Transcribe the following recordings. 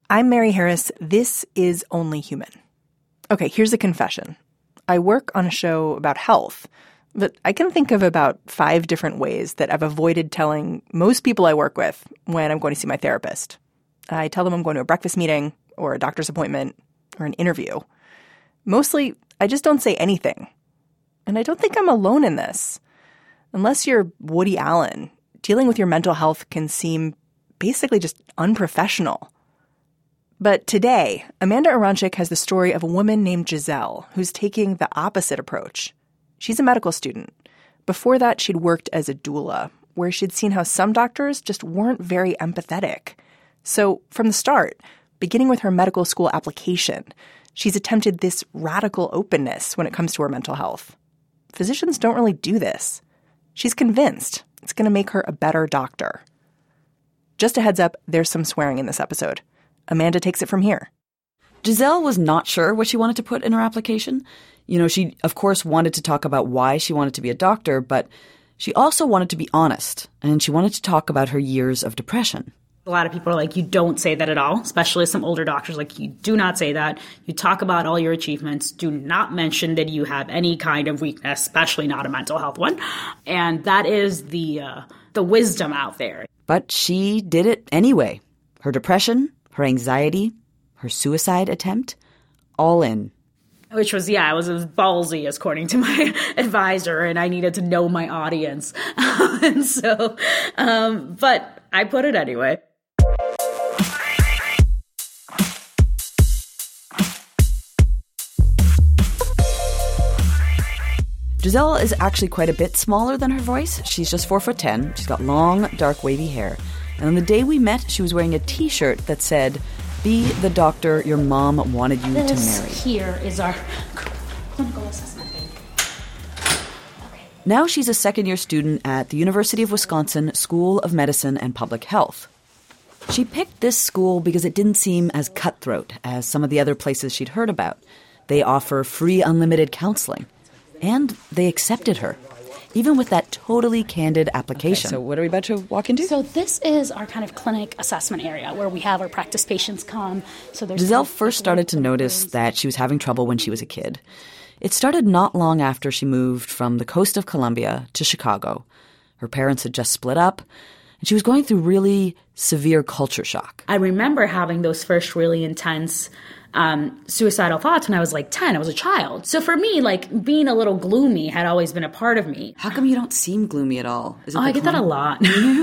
I'm Mary Harris. This is Only Human. Okay, here's a confession. I work on a show about health, but I can think of about 5 different ways that I've avoided telling most people I work with when I'm going to see my therapist. I tell them I'm going to a breakfast meeting or a doctor's appointment or an interview. Mostly, I just don't say anything. And I don't think I'm alone in this. Unless you're Woody Allen, dealing with your mental health can seem basically just unprofessional. But today, Amanda Aronczyk has the story of a woman named Giselle who's taking the opposite approach. She's a medical student. Before that, she'd worked as a doula, where she'd seen how some doctors just weren't very empathetic. So from the start, beginning with her medical school application, she's attempted this radical openness when it comes to her mental health. Physicians don't really do this. She's convinced it's going to make her a better doctor. Just a heads up, there's some swearing in this episode. Amanda takes it from here. Giselle was not sure what she wanted to put in her application. She, of course, wanted to talk about why she wanted to be a doctor, but she also wanted to be honest, and she wanted to talk about her years of depression. A lot of people are like, you don't say that at all, especially some older doctors. Like, you do not say that. You talk about all your achievements. Do not mention that you have any kind of weakness, especially not a mental health one. And that is the wisdom out there. But she did it anyway. Her depression, her anxiety, her suicide attempt, all in. Which was, I was as ballsy, according to my advisor, and I needed to know my audience. But I put it anyway. Giselle is actually quite a bit smaller than her voice. She's just 4'10". She's got long, dark, wavy hair. And on the day we met, she was wearing a T-shirt that said, "Be the doctor your mom wanted you to marry." This here is our clinical assessment. Okay. Now she's a second-year student at the University of Wisconsin School of Medicine and Public Health. She picked this school because it didn't seem as cutthroat as some of the other places she'd heard about. They offer free unlimited counseling. And they accepted her, even with that totally candid application. Okay, so what are we about to walk into? So this is our kind of clinic assessment area where we have our practice patients come. So Giselle first started to notice that she was having trouble when she was a kid. It started not long after she moved from the coast of Colombia to Chicago. Her parents had just split up, and she was going through really severe culture shock. I remember having those first really intense suicidal thoughts when I was like 10. I was a child. So for me, like, being a little gloomy had always been a part of me. How come you don't seem gloomy at all? I get that a lot.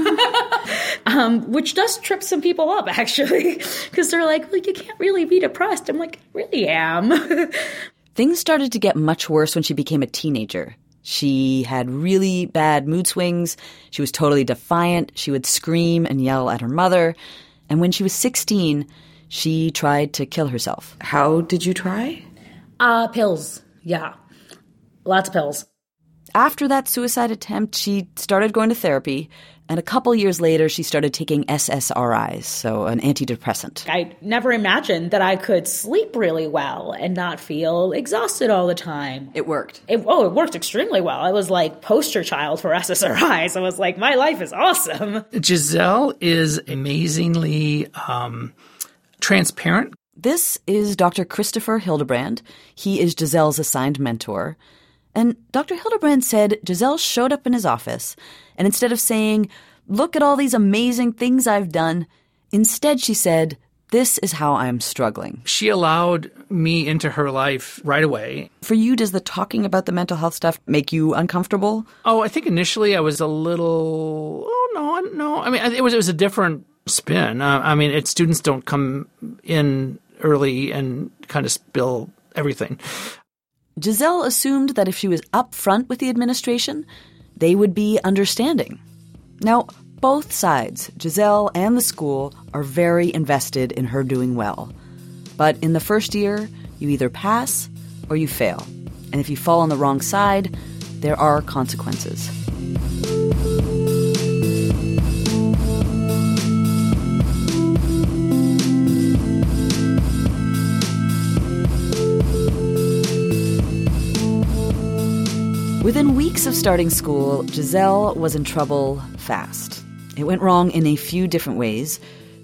Which does trip some people up, actually, because they're like, well, you can't really be depressed. I'm like, I really am. Things started to get much worse when she became a teenager. She had really bad mood swings. She was totally defiant. She would scream and yell at her mother. And when she was 16, she tried to kill herself. How did you try? Pills. Yeah. Lots of pills. After that suicide attempt, she started going to therapy. And a couple years later, she started taking SSRIs, so an antidepressant. I never imagined that I could sleep really well and not feel exhausted all the time. It worked. It worked extremely well. I was like poster child for SSRIs. I was like, my life is awesome. Giselle is amazingly transparent. This is Dr. Christopher Hildebrand. He is Giselle's assigned mentor. And Dr. Hildebrand said Giselle showed up in his office, and instead of saying, "Look at all these amazing things I've done," instead she said, "This is how I'm struggling." She allowed me into her life right away. For you, does the talking about the mental health stuff make you uncomfortable? Oh, I think initially I was a little, no. I mean, it was a different spin. Students don't come in early and kind of spill everything. Giselle assumed that if she was upfront with the administration, they would be understanding. Now, both sides, Giselle and the school, are very invested in her doing well. But in the first year, you either pass or you fail. And if you fall on the wrong side, there are consequences. Within weeks of starting school, Giselle was in trouble fast. It went wrong in a few different ways.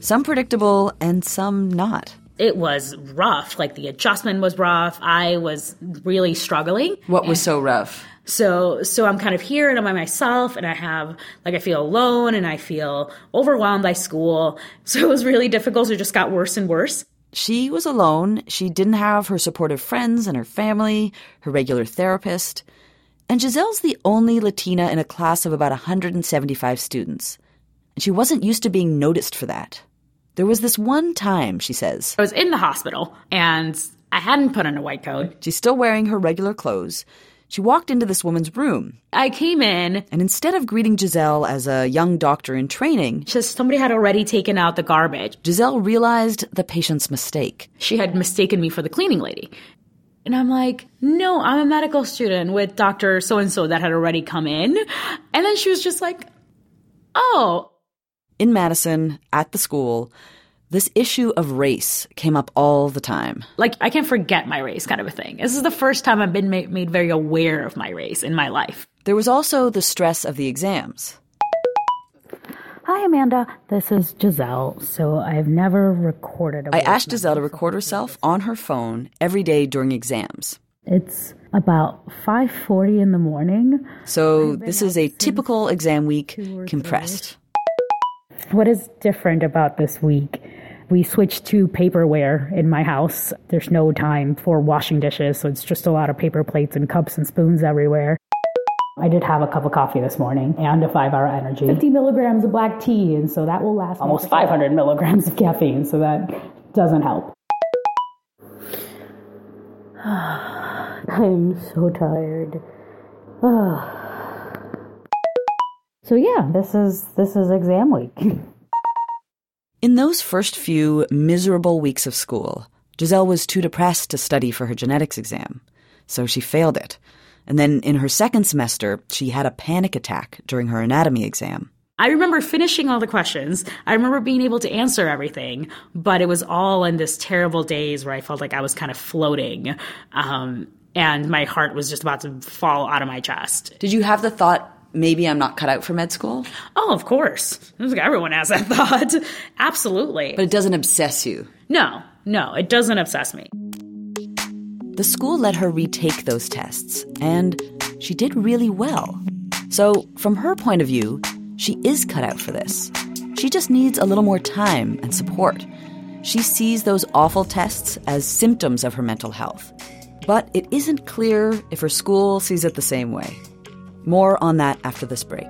some predictable and some not. It was rough. Like, the adjustment was rough. I was really struggling. What was so rough? So I'm kind of here and I'm by myself and I feel alone and I feel overwhelmed by school. So it was really difficult. It just got worse and worse. She was alone. She didn't have her supportive friends and her family, her regular therapist. And Giselle's the only Latina in a class of about 175 students. And she wasn't used to being noticed for that. There was this one time, she says. I was in the hospital and I hadn't put on a white coat. She's still wearing her regular clothes. She walked into this woman's room. I came in. And instead of greeting Giselle as a young doctor in training, somebody had already taken out the garbage. Giselle realized the patient's mistake. She had mistaken me for the cleaning lady. And I'm like, no, I'm a medical student with Dr. So-and-so that had already come in. And then she was just like, oh. In Madison, at the school, this issue of race came up all the time. Like, I can't forget my race kind of a thing. This is the first time I've been made very aware of my race in my life. There was also the stress of the exams. Hi, Amanda. This is Giselle. So I've never recorded I asked Giselle to record herself on her phone every day during exams. It's about 5:40 in the morning. So this is a typical exam week compressed. What is different about this week? We switched to paperware in my house. There's no time for washing dishes, so it's just a lot of paper plates and cups and spoons everywhere. I did have a cup of coffee this morning and a 5-hour energy. 50 milligrams of black tea, and so that will last almost 500 milligrams of caffeine, so that doesn't help. I'm so tired. So yeah, this is exam week. In those first few miserable weeks of school, Giselle was too depressed to study for her genetics exam, so she failed it. And then in her second semester, she had a panic attack during her anatomy exam. I remember finishing all the questions. I remember being able to answer everything, but it was all in this terrible daze where I felt like I was kind of floating, and my heart was just about to fall out of my chest. Did you have the thought, maybe I'm not cut out for med school? Oh, of course. Everyone has that thought. Absolutely. But it doesn't obsess you? No, it doesn't obsess me. The school let her retake those tests, and she did really well. So, from her point of view, she is cut out for this. She just needs a little more time and support. She sees those awful tests as symptoms of her mental health. But it isn't clear if her school sees it the same way. More on that after this break.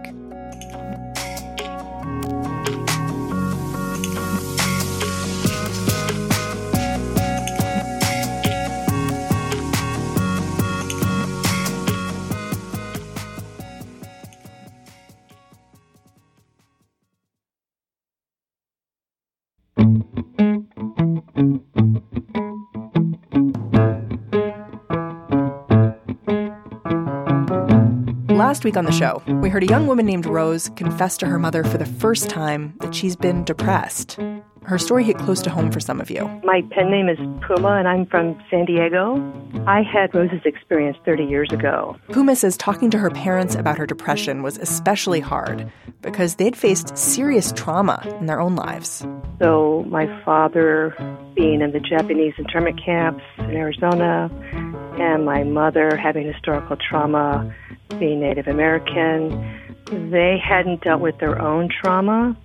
Last week on the show, we heard a young woman named Rose confess to her mother for the first time that she's been depressed. Her story hit close to home for some of you. My pen name is Puma, and I'm from San Diego. I had Rose's experience 30 years ago. Puma says talking to her parents about her depression was especially hard because they'd faced serious trauma in their own lives. So my father being in the Japanese internment camps in Arizona, and my mother having historical trauma, being Native American, they hadn't dealt with their own trauma.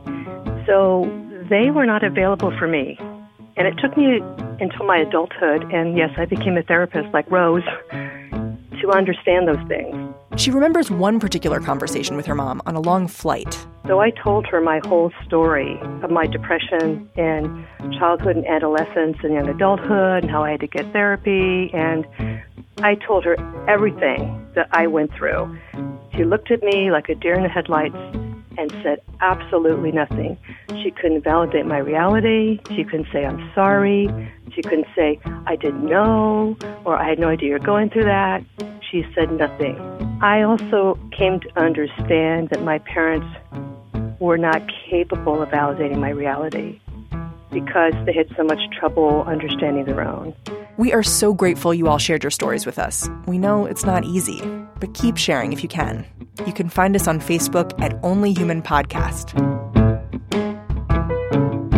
So they were not available for me. And it took me until my adulthood, and yes, I became a therapist like Rose, to understand those things. She remembers one particular conversation with her mom on a long flight. So I told her my whole story of my depression in childhood and adolescence and young adulthood and how I had to get therapy. And I told her everything that I went through. She looked at me like a deer in the headlights and said absolutely nothing. She couldn't validate my reality. She couldn't say, I'm sorry. She couldn't say, I didn't know, or I had no idea you're going through that. She said nothing. I also came to understand that my parents were not capable of validating my reality because they had so much trouble understanding their own. We are so grateful you all shared your stories with us. We know it's not easy, but keep sharing if you can. You can find us on Facebook at Only Human Podcast.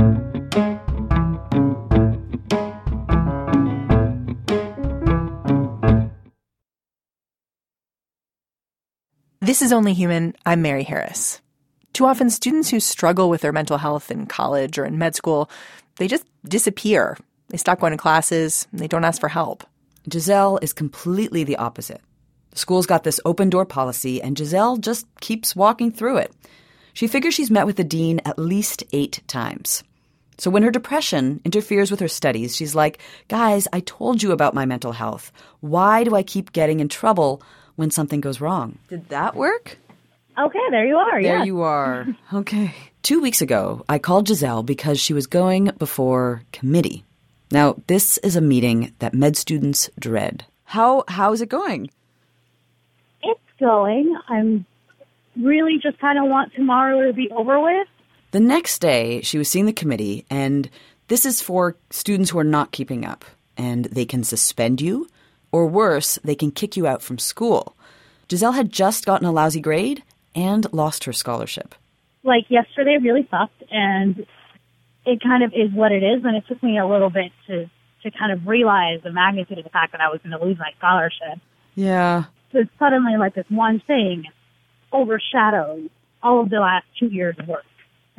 This is Only Human. I'm Mary Harris. Too often, students who struggle with their mental health in college or in med school, they just disappear. They stop going to classes, and they don't ask for help. Giselle is completely the opposite. The school's got this open-door policy, and Giselle just keeps walking through it. She figures she's met with the dean at least 8 times. So when her depression interferes with her studies, she's like, guys, I told you about my mental health. Why do I keep getting in trouble when something goes wrong? Did that work? Okay, there you are. There you are. Okay. 2 weeks ago, I called Giselle because she was going before committee. Now, this is a meeting that med students dread. How is it going? It's going. I'm really just kind of want tomorrow to be over with. The next day, she was seeing the committee, and this is for students who are not keeping up. And they can suspend you, or worse, they can kick you out from school. Giselle had just gotten a lousy grade and lost her scholarship. Like, yesterday really sucked, and it kind of is what it is, and it took me a little bit to kind of realize the magnitude of the fact that I was going to lose my scholarship. Yeah. So it's suddenly like this one thing overshadows all of the last 2 years of work.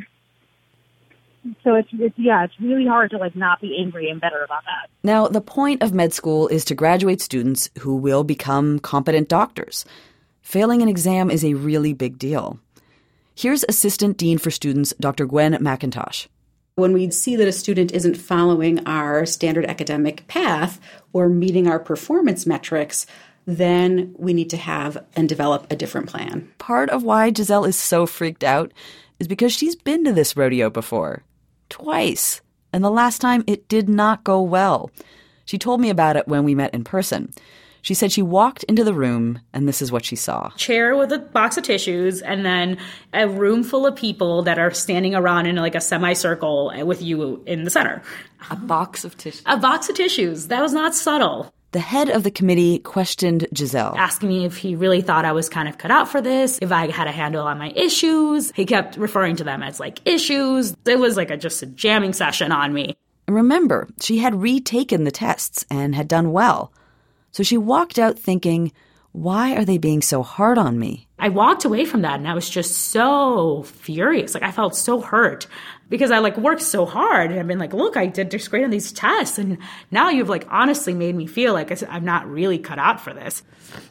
So it's really hard to not be angry and bitter about that. Now, the point of med school is to graduate students who will become competent doctors. Failing an exam is a really big deal. Here's Assistant Dean for Students, Dr. Gwen McIntosh. When we see that a student isn't following our standard academic path or meeting our performance metrics, then we need to have and develop a different plan. Part of why Giselle is so freaked out is because she's been to this rodeo before. Twice. And the last time it did not go well. She told me about it when we met in person. She said she walked into the room, and this is what she saw. Chair with a box of tissues, and then a room full of people that are standing around in a semicircle with you in the center. A box of tissues. A box of tissues. That was not subtle. The head of the committee questioned Giselle. Asking me if he really thought I was kind of cut out for this, if I had a handle on my issues. He kept referring to them as issues. It was just a jamming session on me. And remember, she had retaken the tests and had done well. So she walked out thinking, why are they being so hard on me? I walked away from that and I was just so furious. I felt so hurt because I worked so hard and I've been look, I did this great on these tests. And now you've honestly made me feel like I'm not really cut out for this.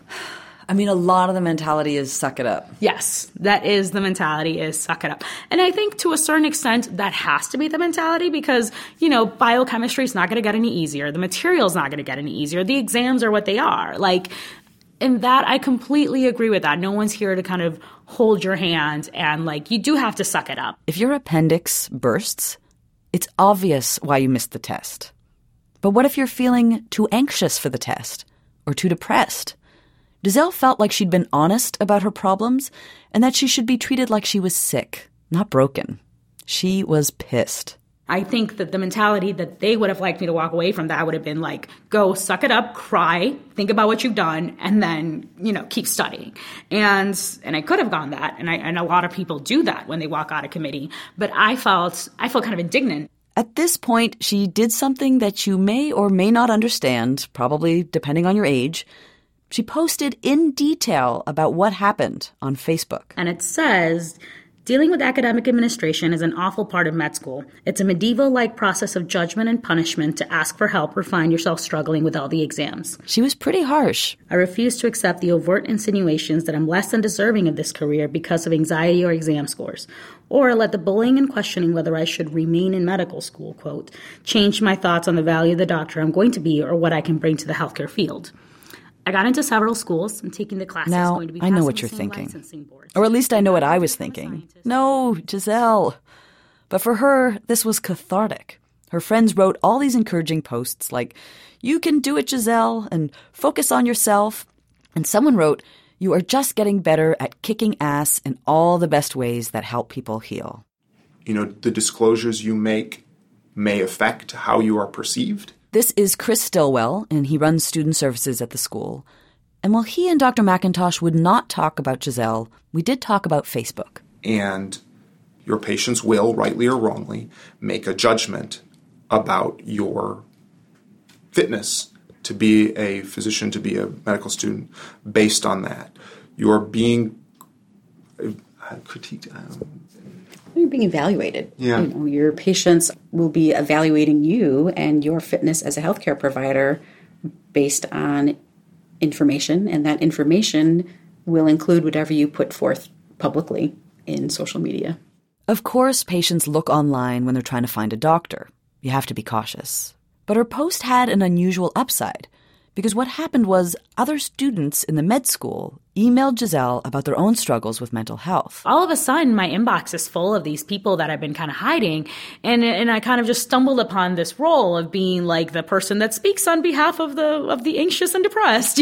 I mean, a lot of the mentality is suck it up. Yes, that is the mentality, is suck it up. And I think to a certain extent that has to be the mentality because, biochemistry is not going to get any easier. The material is not going to get any easier. The exams are what they are. In that, I completely agree with that. No one's here to kind of hold your hand and you do have to suck it up. If your appendix bursts, it's obvious why you missed the test. But what if you're feeling too anxious for the test or too depressed? Giselle felt like she'd been honest about her problems and that she should be treated like she was sick, not broken. She was pissed. I think that the mentality that they would have liked me to walk away from that would have been go suck it up, cry, think about what you've done, and then, keep studying. And I could have gone that. And a lot of people do that when they walk out of committee. But I felt kind of indignant. At this point, she did something that you may or may not understand, probably depending on your age. She posted in detail about what happened on Facebook. And it says, dealing with academic administration is an awful part of med school. It's a medieval-like process of judgment and punishment to ask for help or find yourself struggling with all the exams. She was pretty harsh. I refuse to accept the overt insinuations that I'm less than deserving of this career because of anxiety or exam scores. Or let the bullying and questioning whether I should remain in medical school, quote, change my thoughts on the value of the doctor I'm going to be or what I can bring to the healthcare field. I got into several schools and taking the classes. Now, going to be I know what you're thinking. Or at least I know what I was thinking. No, Giselle. But for her, this was cathartic. Her friends wrote all these encouraging posts like, you can do it, Giselle, and focus on yourself. And someone wrote, you are just getting better at kicking ass in all the best ways that help people heal. The disclosures you make may affect how you are perceived. This is Chris Stillwell, and he runs student services at the school. And while he and Dr. McIntosh would not talk about Giselle, we did talk about Facebook. And your patients will, rightly or wrongly, make a judgment about your fitness to be a physician, to be a medical student, based on that. You're being critiqued. You're being evaluated. Yeah. Your patients will be evaluating you and your fitness as a healthcare provider based on information, and that information will include whatever you put forth publicly in social media. Of course, patients look online when they're trying to find a doctor. You have to be cautious. But her post had an unusual upside, because what happened was other students in the med school emailed Giselle about their own struggles with mental health. All of a sudden, my inbox is full of these people that I've been kind of hiding, and I kind of just stumbled upon this role of being like the person that speaks on behalf of the anxious and depressed,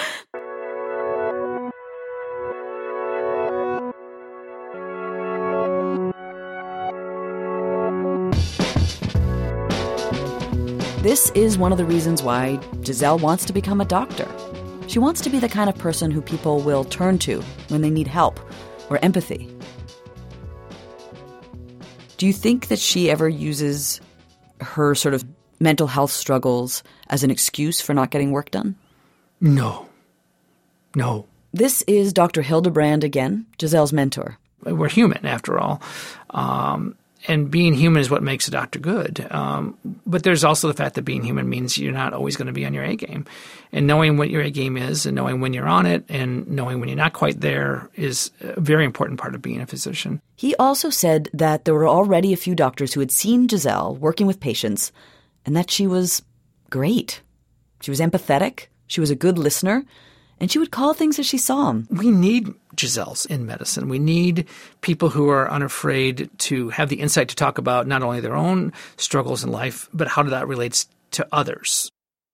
This is one of the reasons why Giselle wants to become a doctor. She wants to be the kind of person who people will turn to when they need help or empathy. Do you think that she ever uses her sort of mental health struggles as an excuse for not getting work done? No. This is Dr. Hildebrand again, Giselle's mentor. We're human, after all. And being human is what makes a doctor good. But there's also the fact that being human means you're not always going to be on your A game. And knowing what your A game is and knowing when you're on it and knowing when you're not quite there is a very important part of being a physician. He also said that there were already a few doctors who had seen Giselle working with patients and that she was great. She was empathetic, she was a good listener, and she would call things as she saw them. We need Giselles in medicine. We need people who are unafraid to have the insight to talk about not only their own struggles in life, but how that relates to others.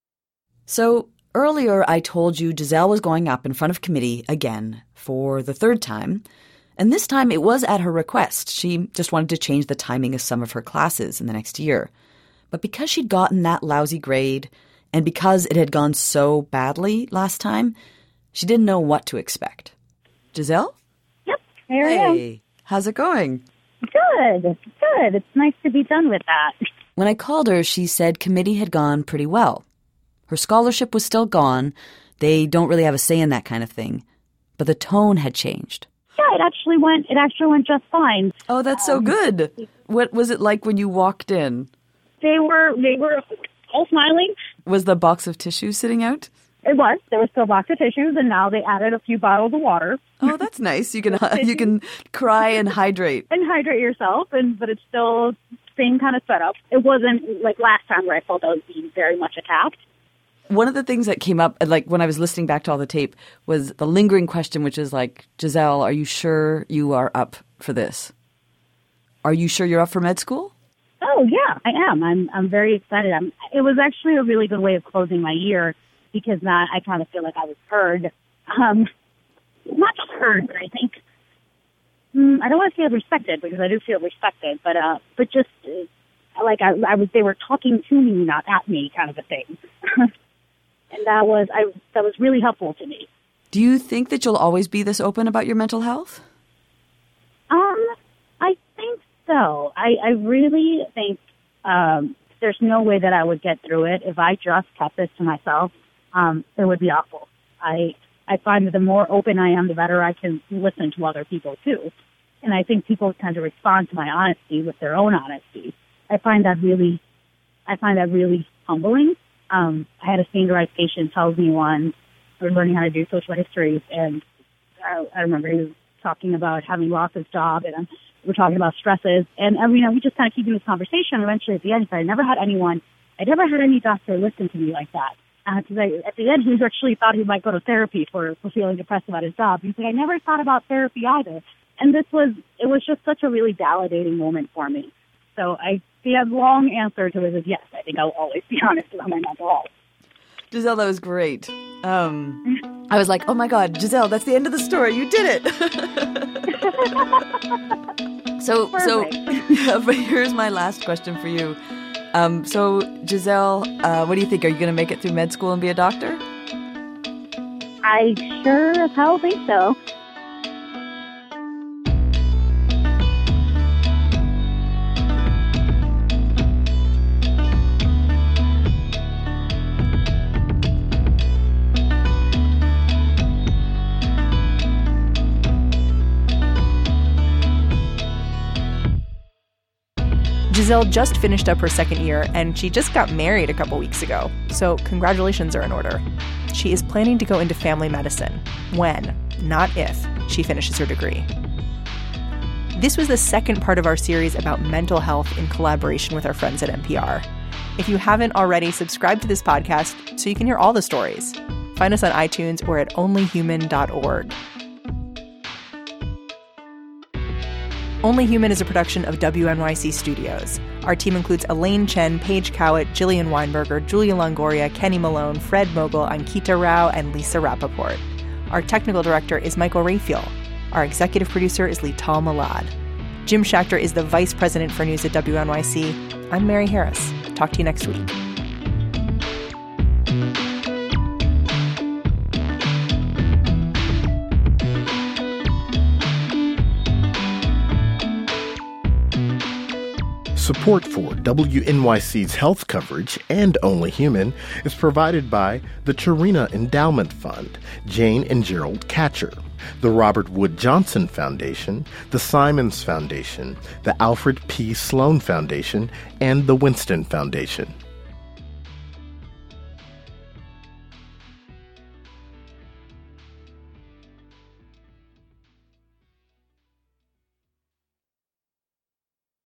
So earlier I told you Giselle was going up in front of committee again for the third time. And this time it was at her request. She just wanted to change the timing of some of her classes in the next year. But because she'd gotten that lousy grade, and because it had gone so badly last time, she didn't know what to expect. Giselle? Yep, here I am. Hey, how's it going? Good. It's nice to be done with that. When I called her, she said committee had gone pretty well. Her scholarship was still gone. They don't really have a say in that kind of thing. But the tone had changed. Yeah, it actually went just fine. Oh, that's so good. What was it like when you walked in? They were all smiling. Was the box of tissues sitting out? It was. There was still a box of tissues, and now they added a few bottles of water. Oh, that's nice. You can cry and hydrate. And hydrate yourself, but it's still same kind of setup. It wasn't like last time where I felt I was being very much attacked. One of the things that came up, like when I was listening back to all the tape, was the lingering question, which is like, Giselle, are you sure you are up for this? Are you sure you're up for med school? Oh, yeah, I am. I'm very excited. It was actually a really good way of closing my year because now I kind of feel like I was heard. Not just heard, but I think, I don't want to say respected because I do feel respected, but just like they were talking to me, not at me kind of a thing. And that was really helpful to me. Do you think that you'll always be this open about your mental health? I think so. I really think there's no way that I would get through it if I just kept this to myself. It would be awful. I find that the more open I am, the better I can listen to other people too. And I think people tend to respond to my honesty with their own honesty. I find that really humbling. I had a standardized patient tell me once, we were learning how to do social histories, and I remember he was talking about having lost his job, and we're talking about stresses, and we just kind of keeping this conversation. Eventually, at the end, he said, I never had any doctor listen to me like that. Because at the end, he actually thought he might go to therapy for feeling depressed about his job. He said, I never thought about therapy either. And it was just such a really validating moment for me. So the long answer to it is yes, I think I'll always be honest about my mental health. Giselle, that was great. I was like, oh my God, Giselle, that's the end of the story. You did it. So, but here's my last question for you. So, Giselle, what do you think? Are you going to make it through med school and be a doctor? I sure as hell think so. Giselle just finished up her second year, and she just got married a couple weeks ago, so congratulations are in order. She is planning to go into family medicine when, not if, she finishes her degree. This was the second part of our series about mental health in collaboration with our friends at NPR. If you haven't already, subscribe to this podcast so you can hear all the stories. Find us on iTunes or at onlyhuman.org. Only Human is a production of WNYC Studios. Our team includes Elaine Chen, Paige Cowett, Jillian Weinberger, Julia Longoria, Kenny Malone, Fred Mogul, Ankita Rao, and Lisa Rappaport. Our technical director is Michael Raphael. Our executive producer is Lital Malad. Jim Schachter is the vice president for news at WNYC. I'm Mary Harris. Talk to you next week. Support for WNYC's health coverage and Only Human is provided by the Chirina Endowment Fund, Jane and Gerald Catcher, the Robert Wood Johnson Foundation, the Simons Foundation, the Alfred P. Sloan Foundation, and the Winston Foundation.